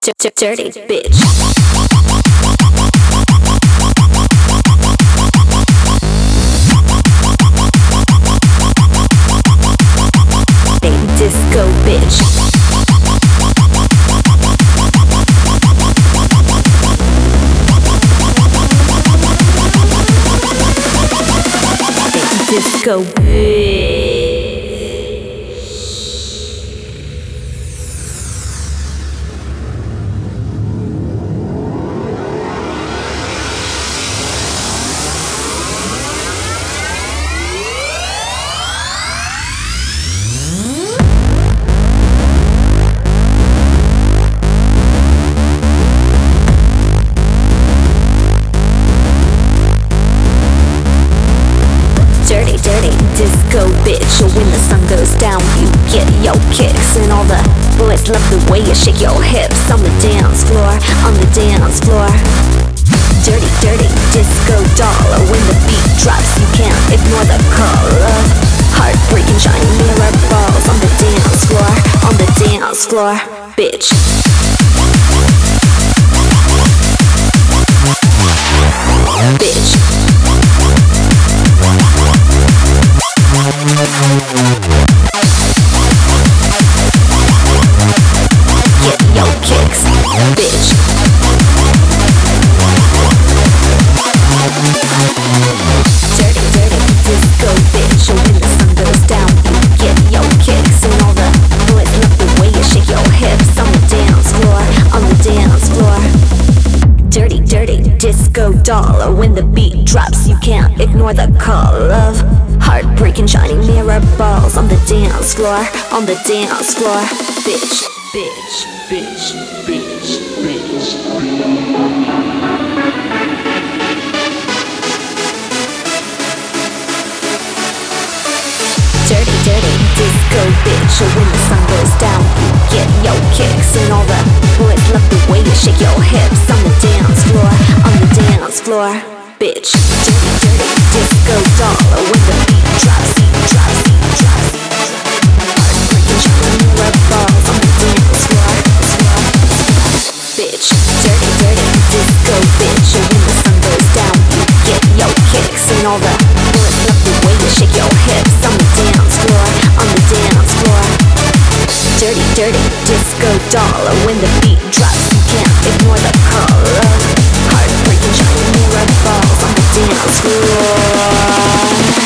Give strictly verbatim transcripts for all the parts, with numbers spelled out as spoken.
Dirty bitch. Disco bitch. Disco bitch. Disco bitch, when the sun goes down, you get your kicks, and all the boys love the way you shake your hips on the dance floor, on the dance floor. Dirty, dirty disco doll, when the beat drops, you can't ignore the call of heartbreaking shiny mirror balls on the dance floor, on the dance floor, bitch. Bitch. Get your kicks, bitch. Dirty, dirty disco bitch. When the sun goes down, you get your kicks, and all the boys love the way you shake your hips on the dance floor, on the dance floor. Dirty, dirty disco doll. When the beat drops, you can't ignore the call of heartbreaking shiny mirror balls on the dance floor, on the dance floor, bitch, bitch, bitch, bitch, bitch, Dirty, dirty disco bitch. When the sun goes down, you get your kicks, and all the boys love the way you shake your hips on the dance floor, on the dance floor, bitch. Dirty, dirty disco doll. When the beat drops, drops, drops, heartbreaking shiny mirror balls on the dance floor, floor, bitch. Dirty, dirty disco bitch. When the sun goes down, you get your kicks, and all the boys love the way you shake your hips on the dance floor, on the dance floor. Dirty, dirty disco doll. When the beat drops, you can't ignore the call of heartbreaking shiny mirror balls on the dance floor.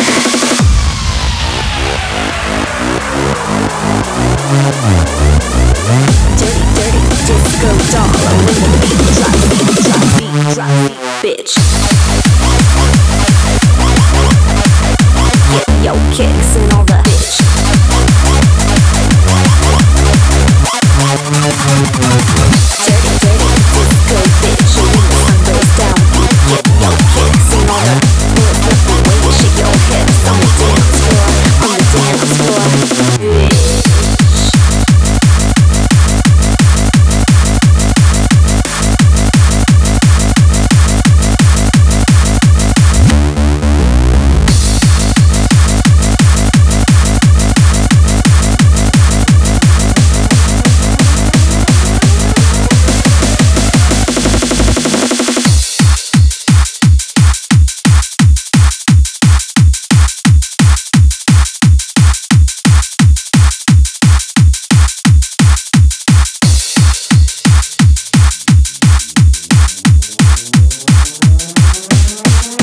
Dirty, dirty disco doll. When the beat drops, beat drops, beat drops, bitch. Get your kicks, and all the bitch. Dirty, dirty disco bitch. When the sun goes down, you get your kicks, and all the boys love the way you shake your hips on the dance floor, on the dance floor, bitch.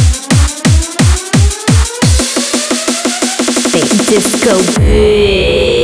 Disco bitch.